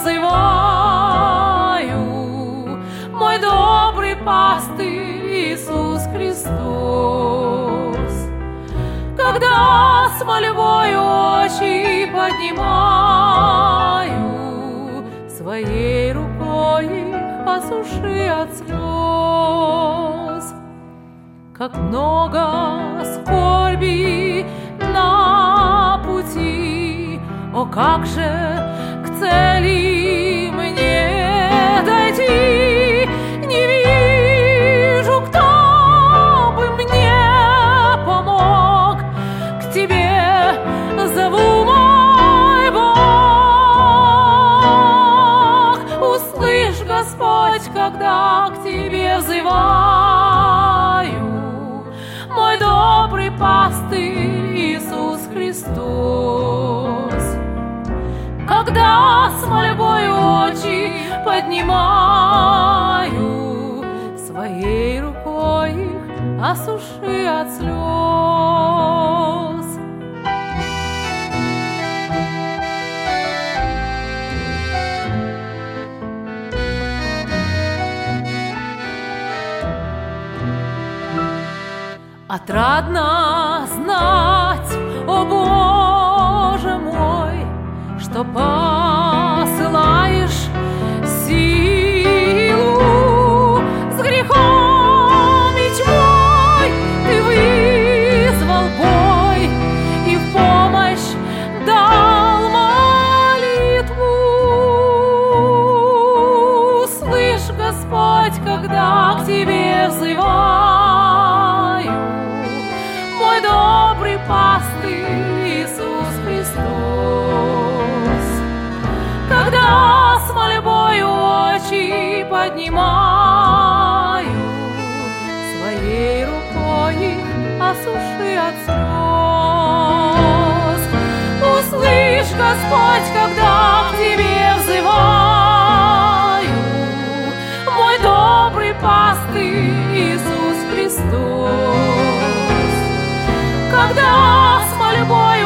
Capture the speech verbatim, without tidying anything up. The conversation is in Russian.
взываю, мой добрый пастырь Иисус Христос. Когда с мольбой очи поднимаю, своей рукой их осуши от слез. Как много скорби на пути, о, как же к цели мне дойти! Не вижу, кто бы мне помог, к тебе зову, мой Бог. Услышь, Господь, когда к тебе взываю, мой добрый пастырь Иисус Христос. Когда с мольбой очи поднимаю, своей рукой их осуши от слез. Отрадно знать, о Боже мой, что посылаешь силу с грехом и тьмой. Ты вызвал бой и в помощь дал молитву. Слышь, Господь, когда к тебе взываю, мой добрый пастырь Иисус Христос. Когда с мольбой очи поднимаю, своей рукой их осуши от слез. Услышь, Господь, когда к тебе взываю, мой добрый пастырь Иисус Христос. Когда с мольбой